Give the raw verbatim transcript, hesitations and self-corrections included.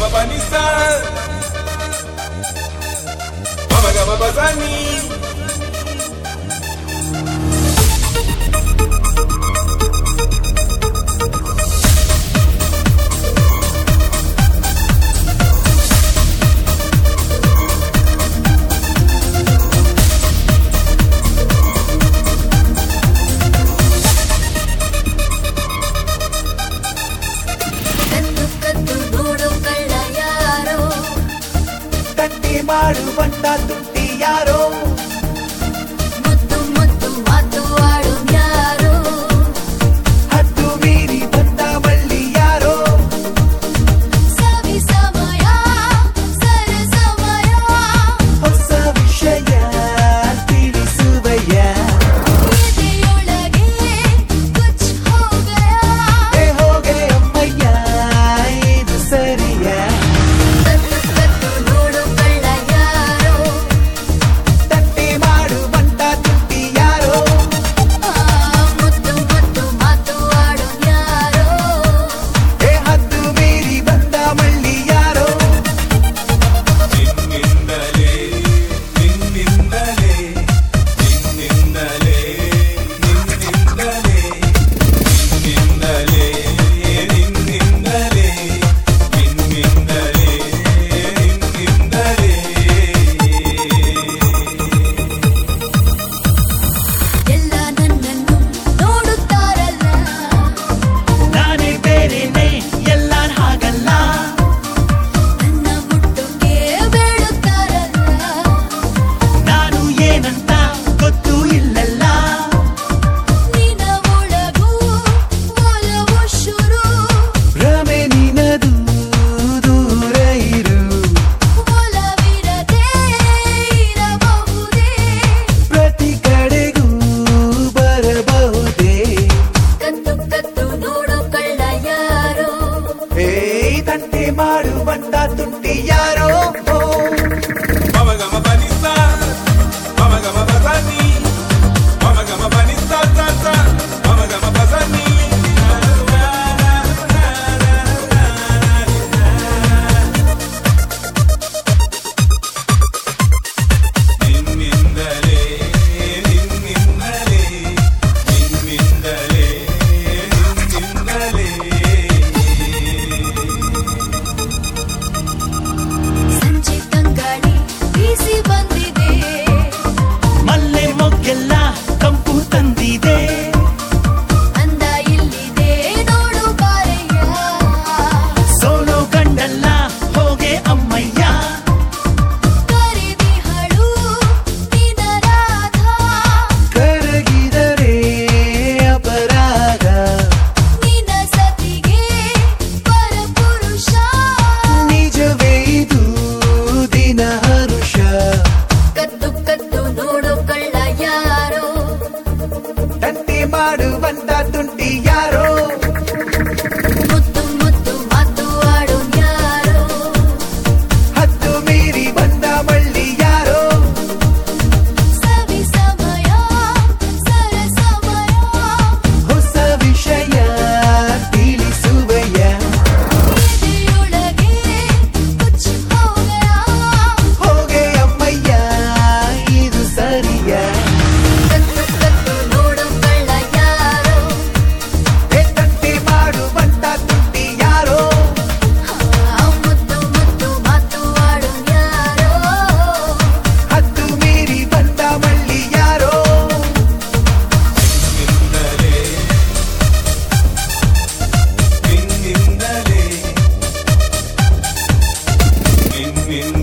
gama panisa, mama gama bazani. ಮಾಡು ಬಂಡ ತುಂಟಿ ಯಾರೋ ಮುತ್ತು ಮುತ್ತು ಮಾತು ಆಡು ಯಾರೋ ಹತ್ತು ಮೀರಿ ಬಂದ ಬಳ್ಳಿ ಯಾರೋ ಸವಿ ಸಮಯ ಸರ ಸಮಯ ಹೊಸ ವಿಷಯ ತಿಳಿಸುವಯ್ಯ ಎದೆಯೊಳಗೆ ಕುಚ್ ಹೋಗಯ ಏ ಹೋಗೆ ಅಮ್ಮಯ್ಯ ಇದು ಸರಿಯ ಕತ್ತು ಕತ್ತು ನೋಡು ಕಳ್ಳ ಯಾರೋ ತಟ್ಟಿ ಮಾಡು ಬಂಡ ತುಂಟಿ ಯಾರೋ ಮುತ್ತು ಮುತ್ತು ಮಾತು ಆಡು ಯಾರೋ ಏ ಹತ್ತು ಮೀರಿ ಬಂದ ಬಳ್ಳಿ ಯಾರೋ ನಿನ್ನಿಂದಲೇ ನಿನ್ನಿಂದಲೇ ನಿನ್ನಿಂದಲೇ ನಿನ್ನಿಂದಲೇ ನಿನ್ನಿಂದಲೇ ನಿನ್ನಿಂದಲೇ ನಿನ್ನಿಂದಲೇ ನಿನ್ನಿಂದಲೇ ಎಲ್ಲ ನನ್ನನ್ನು ನೋಡುತ್ತಾರಲ್ಲ ನಾನೇ ಬೇರೆನೆ ಎಲ್ಲ ಹಾಗಲ್ಲ ನನ್ನ ಮುಟ್ಟುಗೆ ಬೇಡುತ್ತಾರಲ್ಲ ನಾನು ಏನಂತ ಗೊತ್ತೂ ಇಲ್ಲಲ್ಲ ನಿನ್ನ ಒಳಗೂ ಒಲವು ಶುರು ಭ್ರಮೆ ನಿನದು ದೂರ ಇರು ಒಲವಿರದೆ ಇರಬಹುದೇ ಪ್ರತಿ ಕಡೆಗೂ ಬರಬಹುದೇ ಕತ್ತು ಕತ್ತು ನೋಡು ಕಳ್ಳ ಯಾರೋ ಏ ತಂಟೆ ಮಾಡು ಬಂಡ ತುಂಟಿ ಯಾರೋ mama gama panisa, mama gama bazani, mama gama panisa ta ta, mama gama bazani. ನಿನ್ನಿಂದಲೇ ನಿನ್ನಿಂದಲೇ ನಿನ್ನಿಂದಲೇ ನಿನ್ನಿಂದಲೇ ಸಂಜೆ ತಂಗಾಳಿ ಬೀಸಿ ಬಂದಿದೆ ಮಲ್ಲೆ ಮೊಗ್ಗೆಲ್ಲ ಕಂಪು ತಂದಿದೆ ಅಂದ ಇಲ್ಲಿದೆ ನೋಡು ಬಾರಯ್ಯ ಸೋಲೋ ಗಂಡಲ್ಲ ಹೋಗೆ ಅಮ್ಮಯ್ಯ ಕರಿದಿಹಳು ನಿನ ರಾಧ ಕರಗಿದರೆ ಅಪರಾಧ ನಿನ ಸತಿಗೆ ಪರಪುರುಷ ನಿಜವೇ ಇದು ದಿನ ಹರುಷ ಕತ್ತು ಕತ್ತು ನೋಡು ಕಳ್ಳ ಯಾರೋ ತಂಟೆ ಮಾಡು ಬಂಡ ತುಂಟಿ ಯಾರೋ ಮುತ್ತು ಮುತ್ತು ಮಾತು ಆಡು ಯಾರೋ ಹತ್ತು ಮೀರಿ ಬಂದ ಬಳ್ಳಿ ಯಾರೋ ಸವಿ ಸಮಯ ಸರ ಸಮಯ ಹೊಸ ವಿಷಯ ತಿಳಿಸುವಯ್ಯ ಎದೆಯೊಳಗೆ ಕುಚ್ ಹೋಗಯ ಹೋಗೆ ಅಮ್ಮಯ್ಯ ಇದು ಸರಿಯ ಕತ್ತು ಕತ್ತು ನೋಡು ಕಳ್ಳ ಯಾರೋ ಏ ತಂಟೆ ಮಾಡು ಬಂಡ ತುಂಟಿ ಯಾರೋ ಮುತ್ತು ಮುತ್ತು ಮಾತು ಆಡು ಯಾರೋ ಹತ್ತು ಮೀರಿ ಬಂದ ಬಳ್ಳಿ ಯಾರೋ ನಿನ್ನಿಂದಲೇ ನಿನ್ನಿಂದಲೇ ನಿನ್ನಿಂದಲೇ